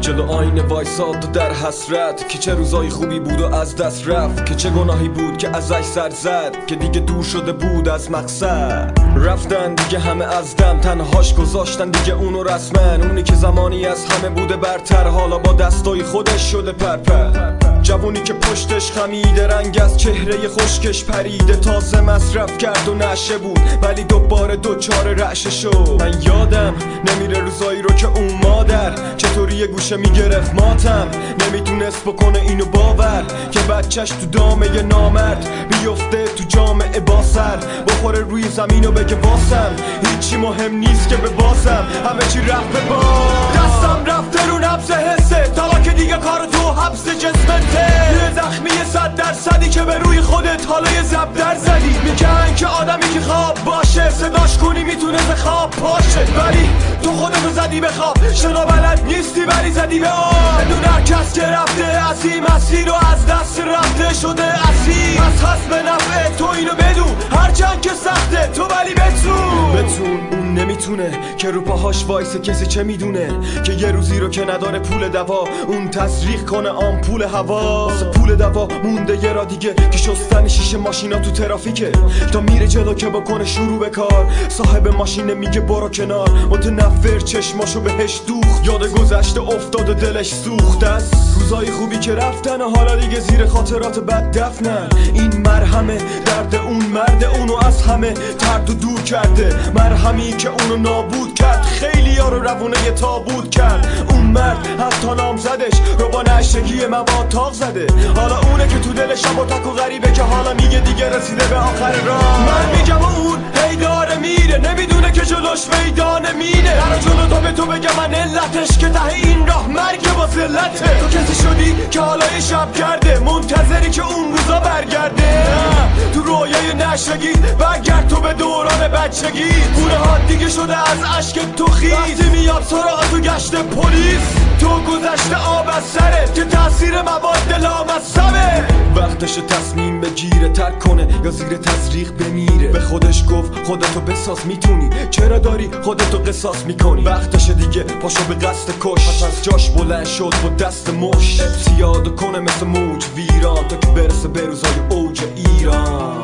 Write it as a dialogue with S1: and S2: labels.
S1: جلو آینه وایساد و در حسرت که چه روزای خوبی بود و از دست رفت، که چه گناهی بود که ازش سر زد، که دیگه دور شده بود از مقصد. رفتن دیگه همه از دم، تنهاش گذاشتن دیگه اونو رسمن. اونی که زمانی از همه بوده برتر، حالا با دستای خودش شده پرپر. جوونی که پشتش خمیده، رنگ از چهره خشکش پریده، تازه مصرف کرد و نشه بود ولی دوباره دوچار رعشه شد. من یادم نمیره روزایی رو که اون مادر چطوری یه گوشه میگرفت ماتم، نمیتونست بکنه اینو باور که بچهش تو دامه ی نامرد بیفته تو جامعه با سر، بخوره روی زمین و بگه واسم هیچی مهم نیست که به باسم، همه چی رفت به باز. دستم رفته رو نبض حسه، تا که دیگه کار تو حبس جسمته. یه زخمی 100% که به روی خودت حالا یه زب در زدی. میگن که آدمی که خواب باشه صداش کنی میتونه ز خواب پاشه، ولی تو خودتو زدی به خواب، شنا بلد نیستی ولی زدی به آب. بدون هر کس که رفته از این مسیر و از دست رفته شده اسیر، پس هست به نفع تو اینو بدون، هرچند که سخته تو ولی بتون. اون نمیتونه که رو پاهاش وایسه، کسی چه میدونه که یه روزی رو که نداره پول دوا اون تزریق کنه آمپول هوا. واسه پول دوا مونده یه را دیگه که شستن شیشه ماشینا تو ترافیکه، تا میره جلو که بکنه شروع به کار. صاحب ماشین میگه برو کنار، متنفر چشماشو بهش دوخت، یاد گذشته افتاد و دلش سوخته است. روزای خوبی که رفتن و حالا دیگه زیر خاطرات بد دفنن. این مرهمه درد اون مرد، اونو از همه ترد و دور کرده، مرهمی که اونو نابود کرد، خیلی ها رو روونه تابود کرد. اون مرد حتی نامزدش رو با نشگی مواد تاق زده، حالا اونه که تو دل شب و تک و غریبه که حالا میگه دیگه رسیده به آخر راه. من میگم اون هی داره میره، نمیدونه که جلوش میدانه مینه. در جلو تو به تو بگم من علتش که ته این راه مرگ با ذلته. تو کسی شدی که حالا یه شب کرده، منتظری که اون روزا برگرده. نه تو رویای نشگی برگرد تو به دوران بچگی. گونه ها دیگه شده از عشق تو خیز، وقتی میاد سراغ تو گشت پلیس. تو گذشته آب از سره که تاثیر مواد لامصبه. وقتش تصمیم بگیره ترک کنه یا زیر تزریق بمیره. به خودش گفت خودتو بساز، میتونی چرا داری خودتو قصاص میکنی. وقتش دیگه پاشو به قصد کش، پس از جاش بلند شد با دست مش. اعتیاد کنه مثل موج ویران تا که برسه به روزای اوج ایران.